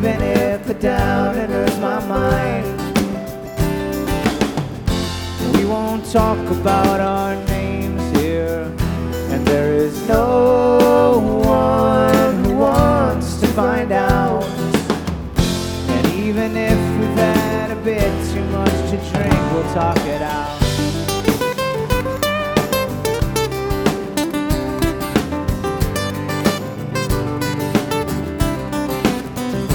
even if the doubt enters my mind. We won't talk about our names here, and there is no one who wants to find out. And even if we've had a bit too much to drink, we'll talk it out.